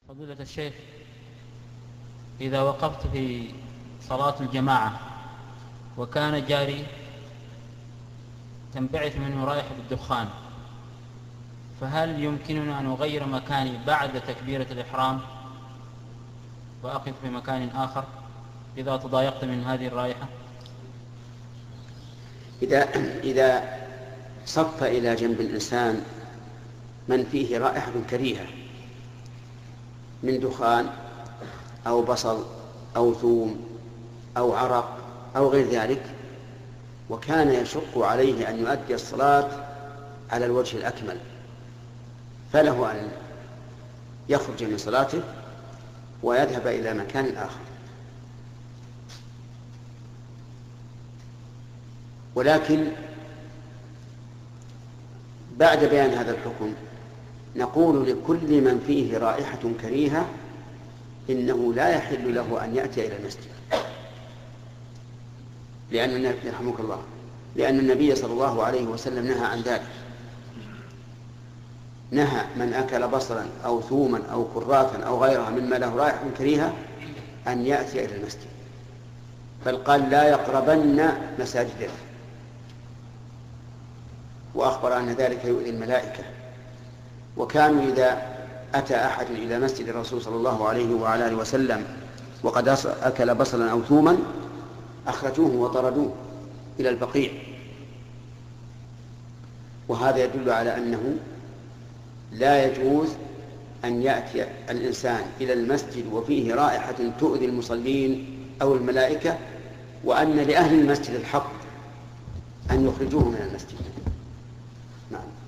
فضيلة الشيخ، إذا وقفت في صلاة الجماعة وكان جاري تنبعث منه رائحة الدخان، فهل يمكنني أن أغير مكاني بعد تكبيرة الإحرام وأقف في مكان آخر إذا تضايقت من هذه الرائحة؟ إذا صف إلى جنب الإنسان من فيه رائحة كريهة من دخان أو بصل أو ثوم أو عرق أو غير ذلك، وكان يشق عليه أن يؤدي الصلاة على الوجه الأكمل، فله أن يخرج من صلاته ويذهب إلى مكان آخر. ولكن بعد بيان هذا الحكم نقول لكل من فيه رائحة كريهة إنه لا يحل له أن يأتي إلى المسجد، يرحمك الله، لأن النبي صلى الله عليه وسلم نهى عن ذلك، نهى من أكل بصلا أو ثوما أو كراثا أو غيرها مما له رائحة كريهة أن يأتي إلى المسجد، بل قال لا يقربن مساجدنا، وأخبر أن ذلك يؤذي الملائكة. وكانوا إذا أتى أحد إلى مسجد الرسول صلى الله عليه وعلى آله وسلم وقد أكل بصلا أو ثوما أخرجوه وطردوه إلى البقيع، وهذا يدل على أنه لا يجوز أن يأتي الإنسان إلى المسجد وفيه رائحة تؤذي المصلين أو الملائكة، وأن لأهل المسجد الحق أن يخرجوه من المسجد. نعم.